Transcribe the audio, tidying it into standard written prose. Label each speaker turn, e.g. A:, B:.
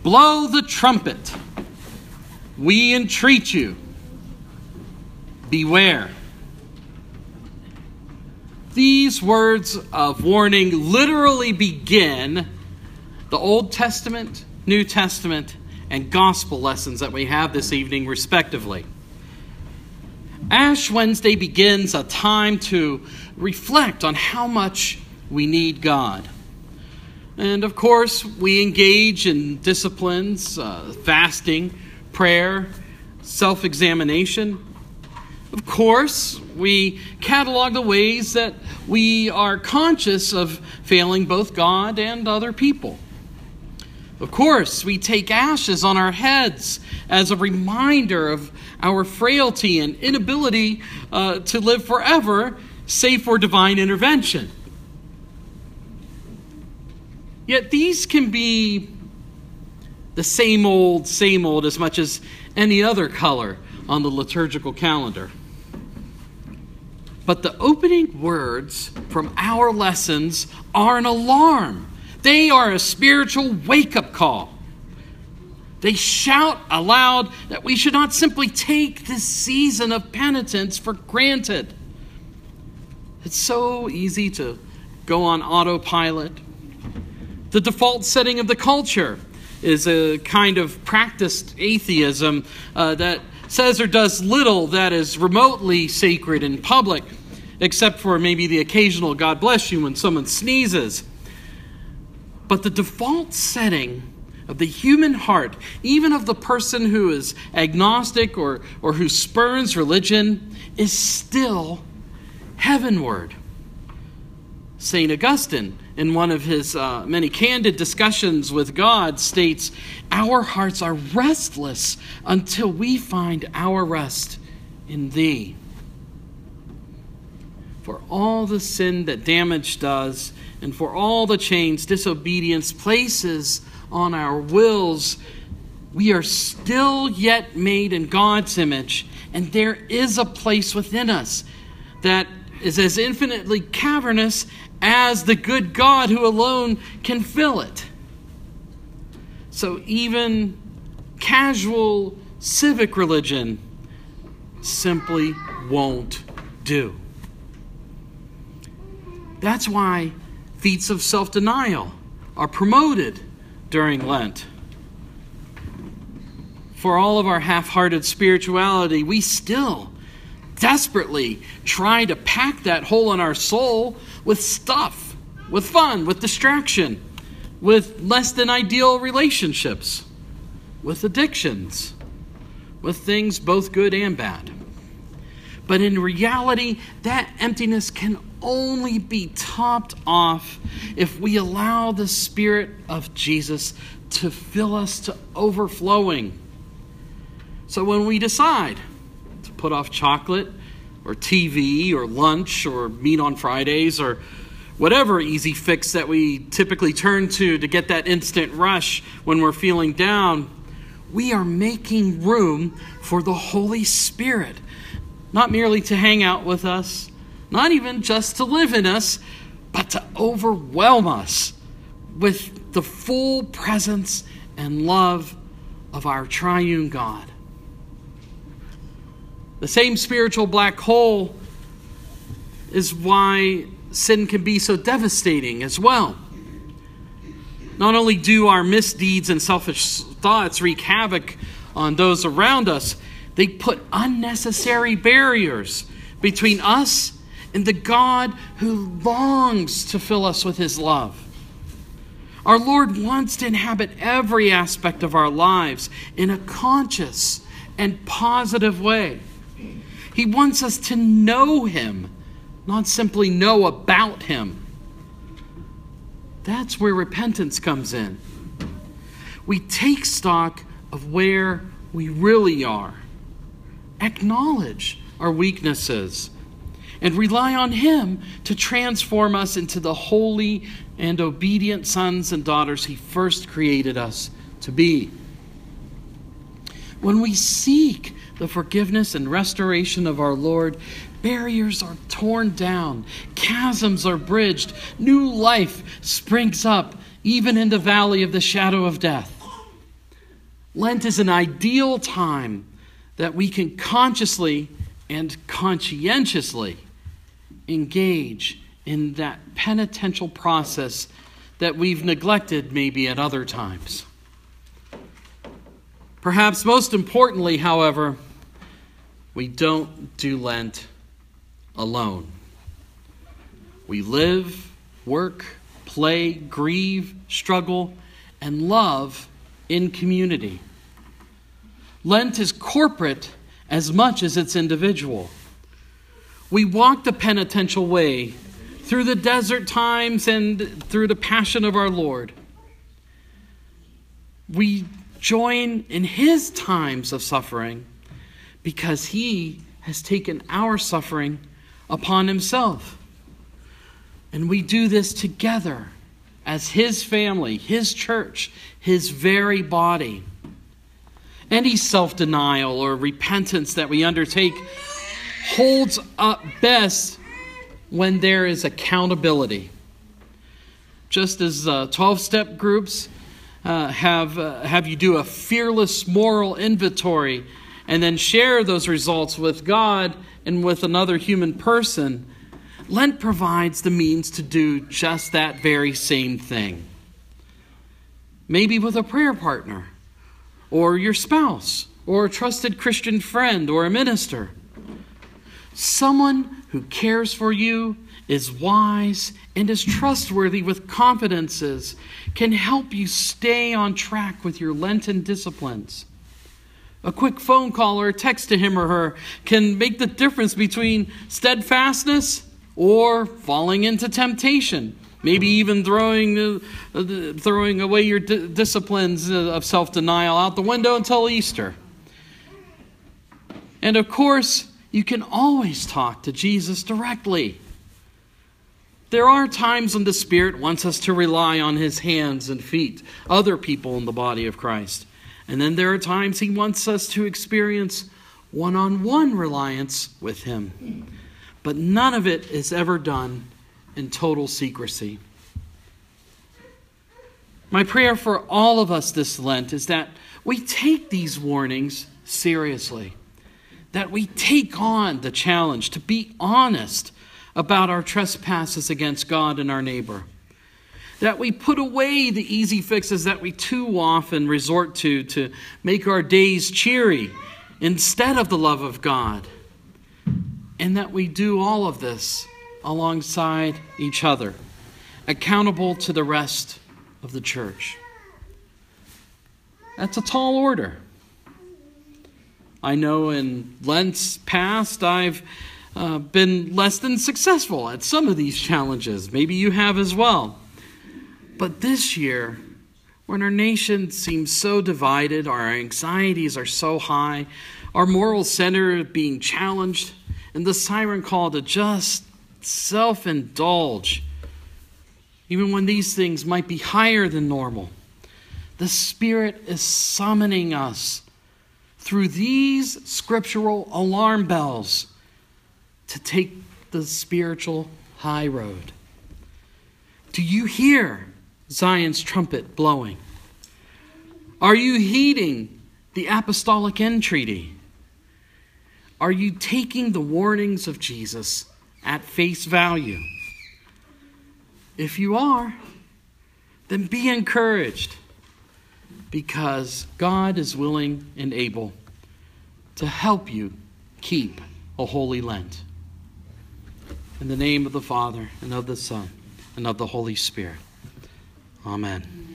A: Blow the trumpet. We entreat you. Beware. These words of warning literally begin the Old Testament, New Testament, and gospel lessons that we have this evening, respectively. Ash Wednesday begins a time to reflect on how much we need God. And of course, we engage in disciplines, fasting, prayer, self-examination. Of course, we catalog the ways that we are conscious of failing both God and other people. Of course, we take ashes on our heads as a reminder of our frailty and inability to live forever, save for divine intervention. Yet these can be the same old as much as any other color on the liturgical calendar. But the opening words from our lessons are an alarm. They are a spiritual wake-up call. They shout aloud that we should not simply take this season of penitence for granted. It's so easy to go on autopilot. The default setting of the culture is a kind of practiced atheism that says or does little that is remotely sacred in public, except for maybe the occasional God bless you when someone sneezes. But the default setting of the human heart, even of the person who is agnostic or who spurns religion, is still heavenward. St. Augustine, in one of his many candid discussions with God, states, "Our hearts are restless until we find our rest in thee." For all the sin that damage does, and for all the chains disobedience places on our wills, we are still yet made in God's image, and there is a place within us that is as infinitely cavernous as the good God who alone can fill it. So even casual civic religion simply won't do. That's why feats of self-denial are promoted during Lent. For all of our half-hearted spirituality, we still desperately try to pack that hole in our soul with stuff, with fun, with distraction, with less than ideal relationships, with addictions, with things both good and bad. But in reality, that emptiness can only be topped off if we allow the Spirit of Jesus to fill us to overflowing. So when we decide to put off chocolate or TV or lunch or meat on Fridays or whatever easy fix that we typically turn to get that instant rush when we're feeling down, we are making room for the Holy Spirit, not merely to hang out with us, not even just to live in us, but to overwhelm us with the full presence and love of our triune God. The same spiritual black hole is why sin can be so devastating as well. Not only do our misdeeds and selfish thoughts wreak havoc on those around us, they put unnecessary barriers between us and the God who longs to fill us with his love. Our Lord wants to inhabit every aspect of our lives in a conscious and positive way. He wants us to know him, not simply know about him. That's where repentance comes in. We take stock of where we really are, acknowledge our weaknesses, and rely on him to transform us into the holy and obedient sons and daughters he first created us to be. When we seek the forgiveness and restoration of our Lord, barriers are torn down, chasms are bridged, new life springs up, even in the valley of the shadow of death. Lent is an ideal time that we can consciously and conscientiously engage in that penitential process that we've neglected maybe at other times. Perhaps most importantly, however, we don't do Lent alone. We live, work, play, grieve, struggle, and love in community. Lent is corporate as much as it's individual. We walk the penitential way through the desert times and through the passion of our Lord. We join in his times of suffering because he has taken our suffering upon himself. And we do this together as his family, his church, his very body. Any self-denial or repentance that we undertake holds up best when there is accountability. Just as 12-step groups have you do a fearless moral inventory and then share those results with God and with another human person, Lent provides the means to do just that very same thing. Maybe with a prayer partner, or your spouse, or a trusted Christian friend, or a minister. Someone who cares for you, is wise, and is trustworthy with confidences, can help you stay on track with your Lenten disciplines. A quick phone call or a text to him or her can make the difference between steadfastness or falling into temptation. Maybe even throwing away your disciplines of self-denial out the window until Easter. And of course, you can always talk to Jesus directly. There are times when the Spirit wants us to rely on his hands and feet, other people in the body of Christ. And then there are times he wants us to experience one-on-one reliance with him. But none of it is ever done in total secrecy. My prayer for all of us this Lent is that we take these warnings seriously, that we take on the challenge to be honest about our trespasses against God and our neighbor, that we put away the easy fixes that we too often resort to make our days cheery instead of the love of God, and that we do all of this alongside each other, accountable to the rest of the church. That's a tall order. I know in Lent's past I've been less than successful at some of these challenges. Maybe you have as well. But this year, when our nation seems so divided, our anxieties are so high, our moral center being challenged, and the siren call to just self-indulge, even when these things might be higher than normal, the Spirit is summoning us through these scriptural alarm bells to take the spiritual high road. Do you hear Zion's trumpet blowing? Are you heeding the apostolic entreaty? Are you taking the warnings of Jesus at face value? If you are, then be encouraged, because God is willing and able to help you keep a holy Lent. In the name of the Father, and of the Son, and of the Holy Spirit. Amen.